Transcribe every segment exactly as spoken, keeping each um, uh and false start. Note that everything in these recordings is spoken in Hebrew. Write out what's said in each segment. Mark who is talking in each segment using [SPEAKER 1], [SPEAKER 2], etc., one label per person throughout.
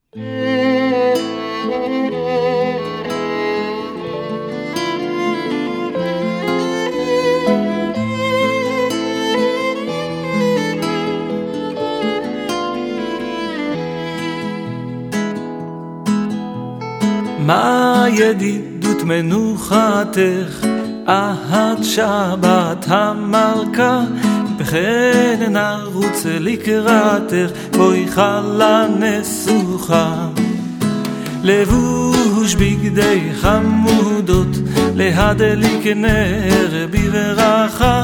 [SPEAKER 1] מה ידידות מנוחתך, אהת שבת המלכה, וכן נרוץ לקראתך, בואי חלה נסוכה. לבוש בגדי חמודות, להדליק נר בברכה,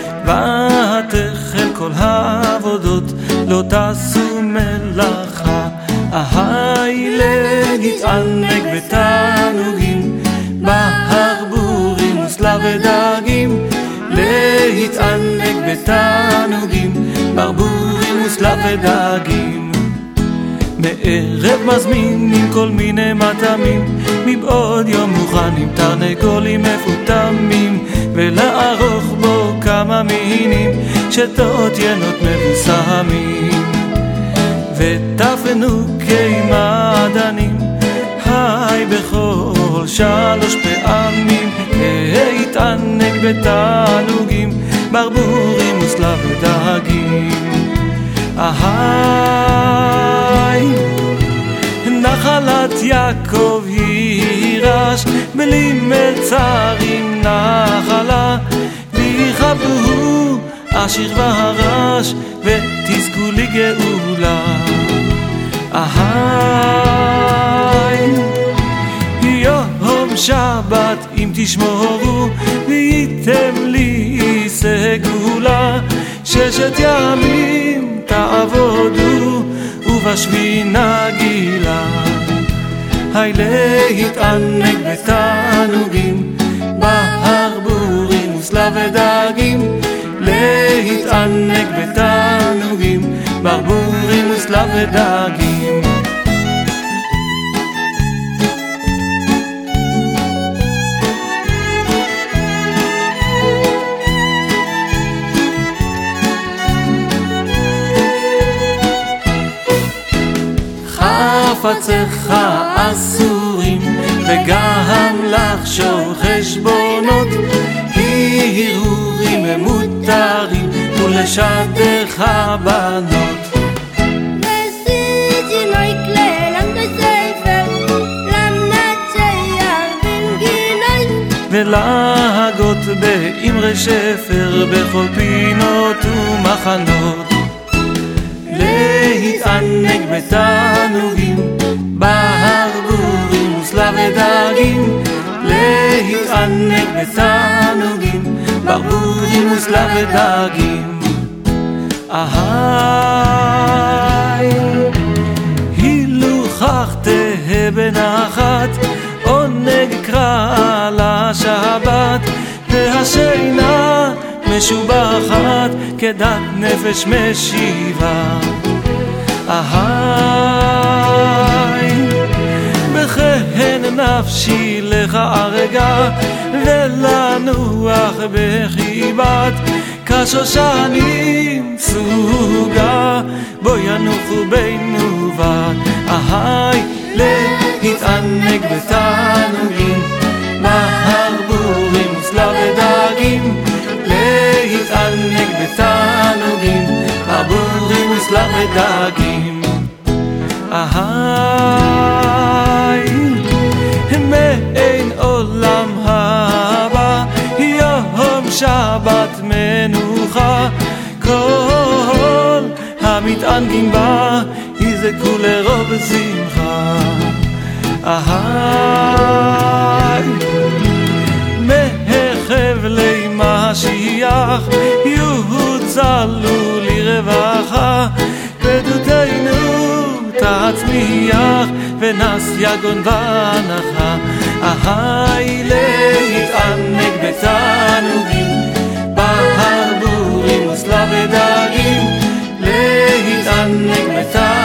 [SPEAKER 1] ותחל כל העבודות, לא תעשו מלאכה. אהי להתענג בתענוגים, בהרבורים וסלב ודגים, להתענג בתענוגים, ברבורים וסלב ודגים. מערב מזמינים כל מיני מטעמים, מבעוד יום מוכנים תרנגולים מפותמים, ולערוך בו כמה מינים, שתות ינות מבוסמים. ותפנוקי מעדנים, היי בכל שלוש פעמים, להתענג בתענוגים, ברבורים וסלב ודגים. אהי נחלת יעקב הירש, בלי מצרים נחלה, ויכבדוהו עשיר והרש, ותזכו לגאולה. אהי יום שבת אם תשמורו, וייתם לי סגולה, ששת ימים תעבודו, ובשביעי נגילה. היי להתענג בתענוגים, בהרבורים וסלב ודגים, להתענג בתענוגים, ברבורים וסלב ודגים. חפציך אסורים, וגם לחשוב חשבונות, הרהורים מותרים, ולשדך בנות.
[SPEAKER 2] וסיג'י מייקלה למדה ספר, למנצח בנגיני,
[SPEAKER 1] ולהגות באמרי שפר, בכל פינות ומחנות. להתענג בתענוגים, בהרבורים וסלב ודגים, להתענג בתענוגים, ברבורים וסלב ודגים. אהי הילוכך תהה בנחת, עונג קרא לשבת, והשינה משובחת, כדת נפש משיבה. אהי בכן נפשי לך ארגה, ולנוח בחיבת, כשושנים סוגה, בו ינוחו בינו בת. אהי להתענג בתענוגים, בהרבורים וסלב ודגים, להתענג בתענוגים, ברבורים וסלב ודגים. אהי מאין עולם הבא, יום שבת מנוחה, כל המתענגים בה יזכו לרוב שמחה. אהי מחבלי משיח יוצלו לרווחה, פדותינו תצמיח, ונס יגון והנחה. אהי להתענג בתענוגים, בהרבורים וסלב ודגים, להתענג בתענוגים,